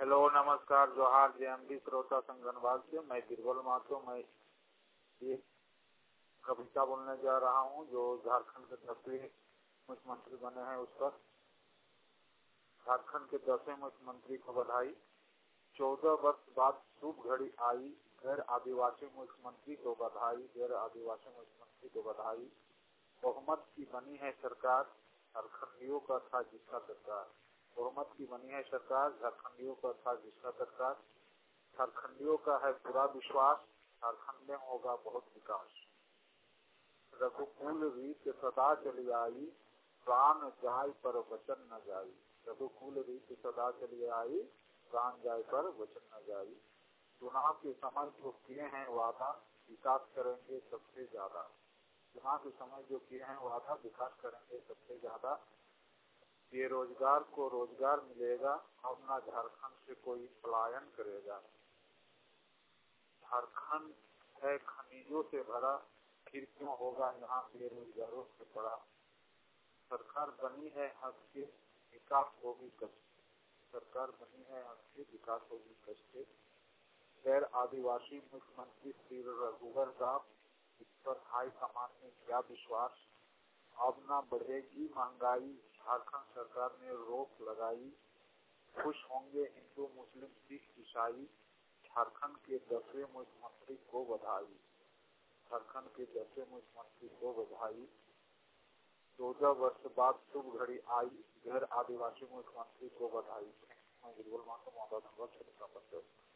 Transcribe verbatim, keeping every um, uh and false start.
Hello, नमस्कार, जोहार, JMD श्रोता संगनवाद से मैं बीरबल माथुर। मैं एक कविता बोलने जा रहा हूँ जो झारखंड के दसवें मुख्यमंत्री बने हैं उस पर। झारखंड के दसवें मुख्यमंत्री को बधाई। चौदह वर्ष बाद शुभ घड़ी आई, गैर आदिवासी मुख्यमंत्री को बधाई, गैर आदिवासी मुख्यमंत्री को बधाई। बहुमत की बनी है सरकार, झारखंडियों का था जिसका सरकार। बहुमत की बनी है सरकार, झारखंडियों का था जिसका सरकार। झारखंडियों का है पूरा विश्वास, झारखंड में होगा बहुत विकास। रघुकुल रीत सदा चली आई, प्राण जाय पर वचन न जाई। रघुकुल रीत सदा चली आई, प्राण जाय पर वचन न जाई। चुनाव के समय जो किए हैं वादा, विकास करेंगे सबसे ज्यादा। चुनाव के समय जो किए हैं वादा, विकास करेंगे सबसे ज्यादा। बेरोजगार को रोजगार मिलेगा, अब ना झारखंड से कोई पलायन करेगा। झारखंड है खनिजों से भरा, फिर क्यों होगा यहाँ बेरोजगारों से पड़ा। सरकार बनी है हक के, विकास होगी कष्ट। सरकार बनी है हक के, विकास होगी कष्ट। गैर आदिवासी मुख्यमंत्री श्री रघुवर दास, इस पर हाईकमान में क्या विश्वास। अब ना बढ़ेगी महंगाई, झारखंड सरकार ने रोक लगाई। खुश होंगे हिंदू मुस्लिम सिख ईसाई, झारखंड के दसवें मुख्यमंत्री को बधाई। झारखंड के दसवें मुख्यमंत्री को बधाई। चौदह वर्ष बाद शुभ घड़ी आई, गैर आदिवासी मुख्यमंत्री को बधाई। मैं बीरबल माथुर, मौदा नंबर